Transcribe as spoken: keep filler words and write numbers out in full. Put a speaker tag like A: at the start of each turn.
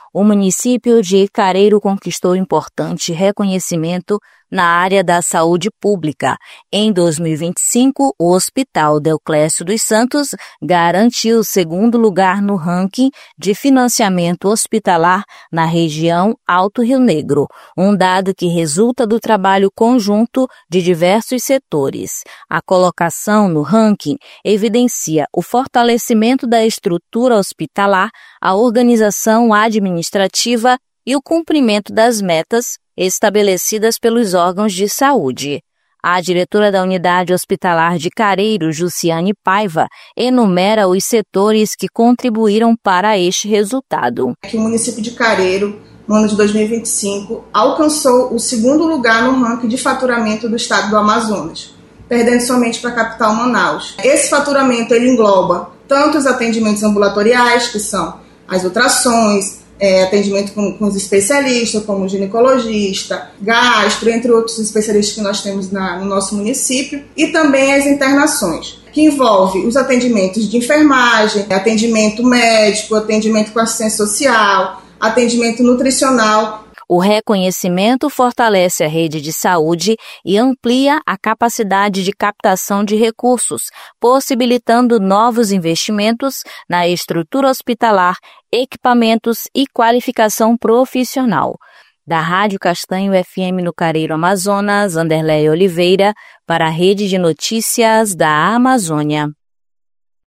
A: O município de Careiro conquistou importante reconhecimento na área da saúde pública. Em dois mil e vinte e cinco, o Hospital Deoclésio dos Santos garantiu o segundo lugar no ranking de financiamento hospitalar na região Alto Rio Negro, um dado que resulta do trabalho conjunto de diversos setores. A colocação no ranking evidencia o fortalecimento da estrutura hospitalar, a organização administrativa e o cumprimento das metas estabelecidas pelos órgãos de saúde. A diretora da Unidade Hospitalar de Careiro, Jussiane Paiva, enumera os setores que contribuíram para este resultado.
B: O município de Careiro, no ano de dois mil e vinte e cinco, alcançou o segundo lugar no ranking de faturamento do estado do Amazonas, perdendo somente para a capital Manaus. Esse faturamento ele engloba tanto os atendimentos ambulatoriais, que são as ultrassons, É, atendimento com, com os especialistas, como ginecologista, gastro, entre outros especialistas que nós temos na, no nosso município, e também as internações, que envolve os atendimentos de enfermagem, atendimento médico, atendimento com assistência social, atendimento nutricional.
A: O reconhecimento fortalece a rede de saúde e amplia a capacidade de captação de recursos, possibilitando novos investimentos na estrutura hospitalar, equipamentos e qualificação profissional. Da Rádio Castanho F M no Careiro, Amazonas, Anderleia Oliveira, para a Rede de Notícias da Amazônia.